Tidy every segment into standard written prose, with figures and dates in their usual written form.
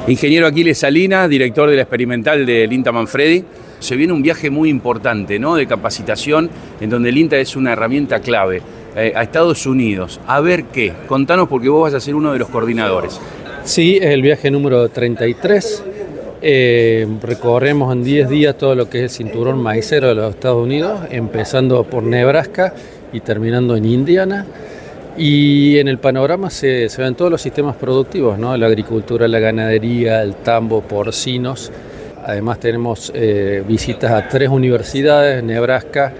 Ingeniero Aquiles Salinas, director de la experimental del INTA Manfredi. Se viene un viaje muy importante, ¿no?, de capacitación, en donde el INTA es una herramienta clave, a Estados Unidos. A ver qué, contanos porque vos vas a ser uno de los coordinadores. Sí, es el viaje número 33. Recorremos en 10 días todo lo que es el cinturón maicero de los Estados Unidos, empezando por Nebraska y terminando en Indiana. Y en el panorama se ven todos los sistemas productivos, ¿no? La agricultura, la ganadería, el tambo, porcinos. Además tenemos visitas a 3 universidades, Nebraska,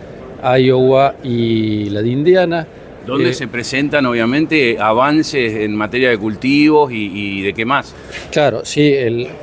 Iowa y la de Indiana. Donde se presentan obviamente avances en materia de cultivos y de qué más. Claro, sí,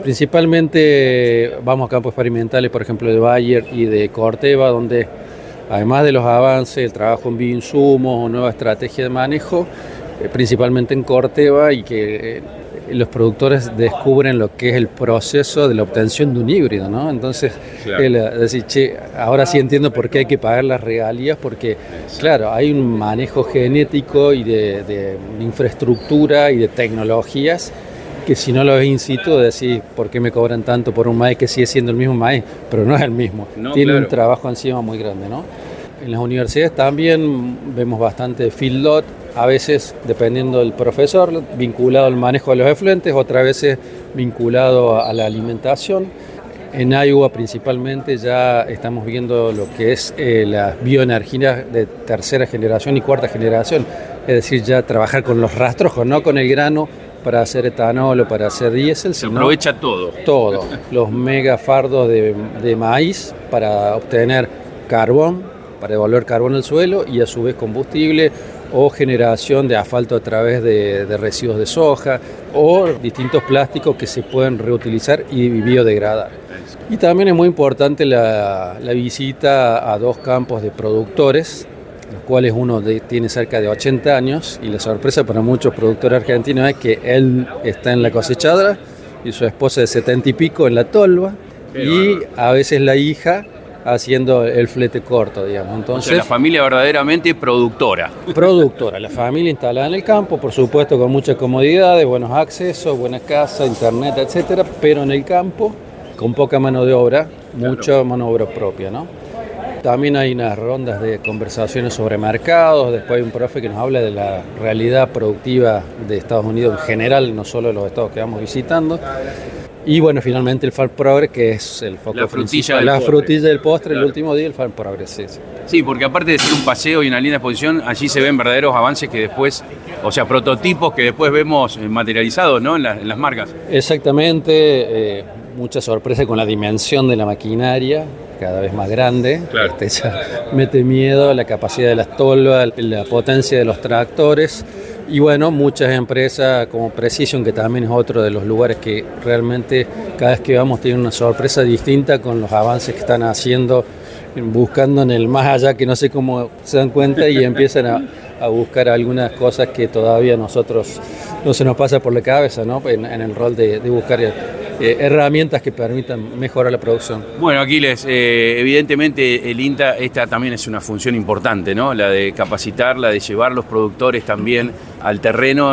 principalmente vamos a campos experimentales, por ejemplo de Bayer y de Corteva, donde además de los avances, el trabajo en bioinsumos o nueva estrategia de manejo, principalmente en Corteva, y que los productores descubren lo que es el proceso de la obtención de un híbrido, ¿no? Entonces, claro, decir, ahora sí entiendo por qué hay que pagar las regalías, porque, claro, hay un manejo genético y de infraestructura y de tecnologías que si no lo ves in situ, decís, ¿por qué me cobran tanto por un maíz que sigue siendo el mismo maíz? Pero no es el mismo, no, tiene un trabajo encima muy grande, ¿no? En las universidades también vemos bastante field lot, a veces dependiendo del profesor, vinculado al manejo de los efluentes, otras veces vinculado a la alimentación. En Iowa principalmente ya estamos viendo lo que es las bioenergías de tercera generación y cuarta generación, es decir, ya trabajar con los rastrojos, no con el grano, para hacer etanol o para hacer diésel. Se aprovecha todo. Todo. Los megafardos de maíz para obtener carbón, para devolver carbón al suelo y a su vez combustible, o generación de asfalto a través de residuos de soja, o distintos plásticos que se pueden reutilizar y biodegradar. Y también es muy importante la visita a 2 campos de productores, los cuales uno tiene cerca de 80 años, y la sorpresa para muchos productores argentinos es que él está en la cosechadora y su esposa de 70 y pico en la tolva, y a veces la hija haciendo el flete corto, digamos. Entonces, o sea, la familia verdaderamente productora. Productora, la familia instalada en el campo, por supuesto con muchas comodidades, buenos accesos, buena casa, internet, etcétera, pero en el campo con poca mano de obra, mucha mano de obra propia, ¿no? También hay unas rondas de conversaciones sobre mercados. Después hay un profe que nos habla de la realidad productiva de Estados Unidos en general, no solo de los estados que vamos visitando. Y bueno, finalmente el Farm Progress, que es el foco principal, la frutilla del postre, claro. El último día el Farm Progress, sí. Sí, porque aparte de ser un paseo y una linda exposición, allí se ven verdaderos avances que después, o sea, prototipos que después vemos materializados, ¿no?, en las marcas. Exactamente, mucha sorpresa con la dimensión de la maquinaria, cada vez más grande, claro. Ya mete miedo, la capacidad de las tolvas, la potencia de los tractores, y bueno, muchas empresas como Precision, que también es otro de los lugares que realmente cada vez que vamos tienen una sorpresa distinta con los avances que están haciendo, buscando en el más allá, que no sé cómo se dan cuenta y empiezan a buscar algunas cosas que todavía nosotros no se nos pasa por la cabeza, ¿no?, en el rol de buscar herramientas que permitan mejorar la producción. Bueno, Aquiles, evidentemente el INTA, esta también es una función importante, ¿no?, la de capacitar, la de llevar los productores también al terreno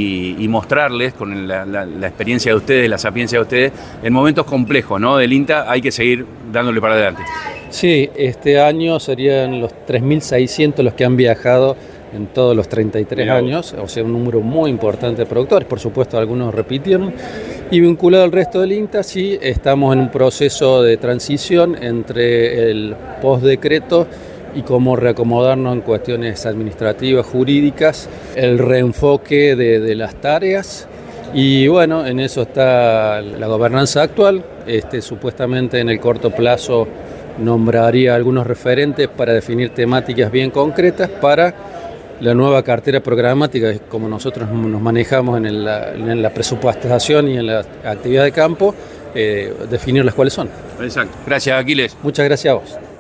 y mostrarles con la experiencia de ustedes, la sapiencia de ustedes, en momentos complejos, ¿no?, del INTA hay que seguir dándole para adelante. Sí, este año serían los 3.600 los que han viajado en todos los 33 años, o sea, un número muy importante de productores. Por supuesto, algunos repitieron. Y vinculado al resto del INTA, sí, estamos en un proceso de transición entre el postdecreto y cómo reacomodarnos en cuestiones administrativas, jurídicas, el reenfoque de las tareas. Y bueno, en eso está la gobernanza actual. Supuestamente en el corto plazo nombraría algunos referentes para definir temáticas bien concretas para la nueva cartera programática, como nosotros nos manejamos en la presupuestación y en la actividad de campo, definir las cuáles son. Exacto. Gracias, Aquiles. Muchas gracias a vos.